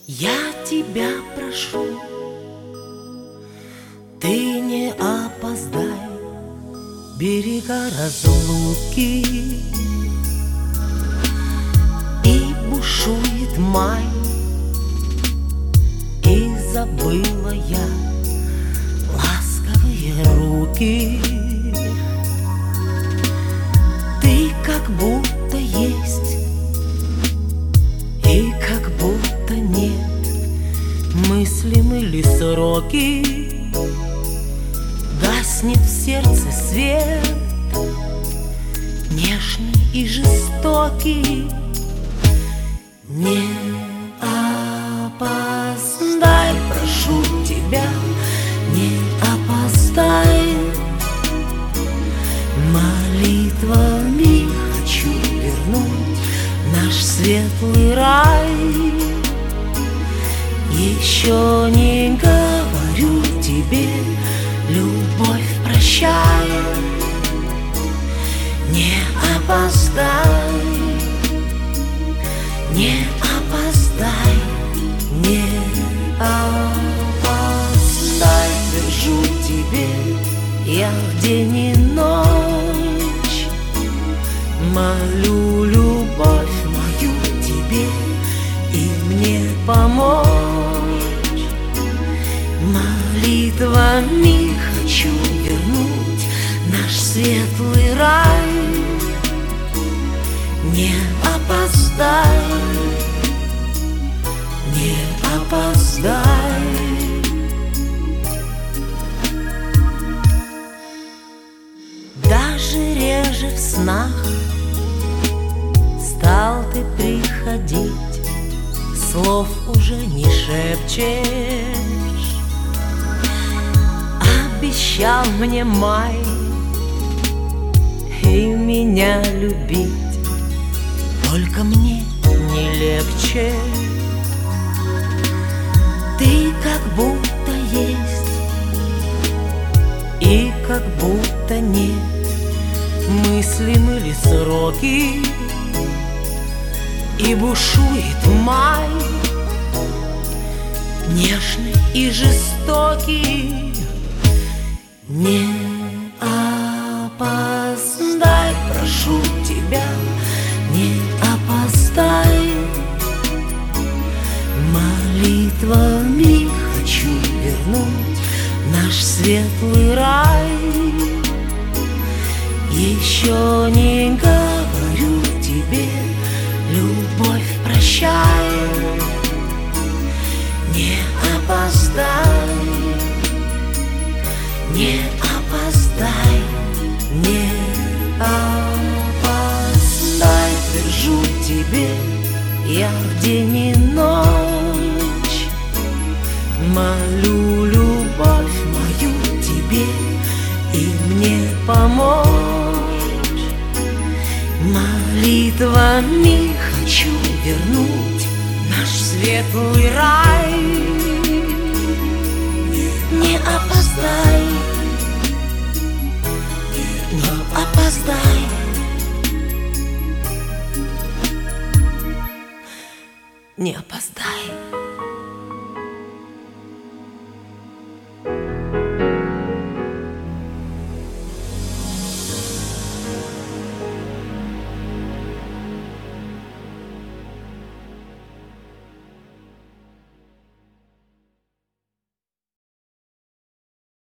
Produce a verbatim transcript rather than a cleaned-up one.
Я тебя прошу, ты не опоздай, берега разлуки. И бушует май, и забыла я ласковые руки. Ты как будто есть, и как будто нет, мыслимы ли сроки. Гаснет в сердце свет, нежный и жестокий. Не опоздай, прошу тебя, не опоздай. Молитвами хочу вернуть наш светлый рай. Еще не говорю тебе, любовь, прощай. Не опоздай, не опоздай, не опоздай. Держу тебе я день и ночь, молю любовь мою тебе и мне помочь. Молитвами хочу вернуть наш светлый рай. Не опоздай, не опоздай. Даже реже в снах стал ты приходить, слов уже не шепчешь. Обещал мне май и меня любить, только мне не легче. Ты как будто есть, и как будто нет, мыслимы ли сроки. И бушует май, нежный и жестокий. Не опоздай, прошу тебя, не опоздай. Молитвами хочу вернуть наш светлый рай. Еще не говорю тебе, любовь, прощай. Не опоздай, не опоздай, не опоздай. Держу тебе я день и ночь, молю любовь мою тебе и мне помочь. Молитвами хочу вернуть наш светлый рай. Не опоздай, не опоздай, не опоздай.